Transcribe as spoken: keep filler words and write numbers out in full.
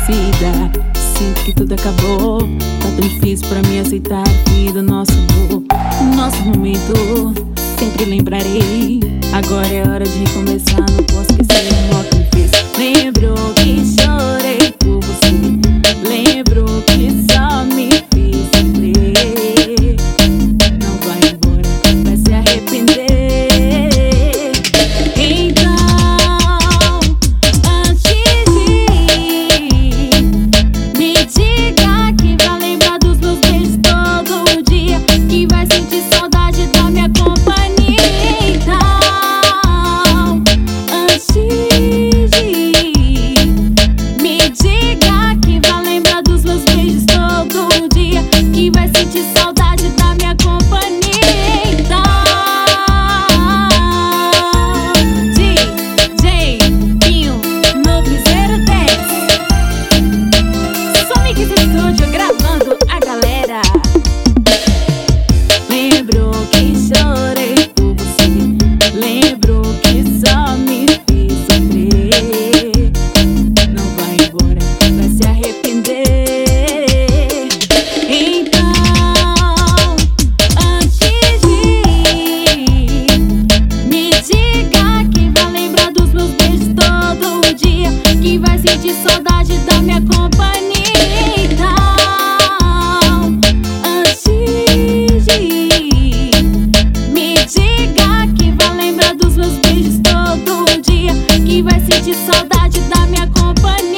esquecida. Sinto que tudo acabou. Tá tão difícil pra mim aceitar o fim do nosso amor. Nosso momento, sempre lembrarei. Agora é hora de recomeçar, não posso esquecer o mal que me fez. Lembro que chorei por você, lembro que só me fez sofrer. Não vai embora, vai se arrepender. Então, antes de ir, me diga que vai lembrar dos meus beijos todo dia, que vai sentir saudade da minha companhia. Então, antes de ir, me diga que vai lembrar dos meus beijos todo dia, que vai sentir saudade da minha companhia. Então, D J Pinho no Piseiro dez, só Mix Estúdio gravando a galera. Lembro que chorei por você, lembro que só me fez sofrer. Não vai embora, vai se arrepender. Então, antes de ir, me diga que vai lembrar dos meus beijos todo dia, que vai sentir saudade da minha companhia. Então, antes de ir, me diga que vai lembrar dos meus beijos todo dia, que vai sentir saudade da minha companhia.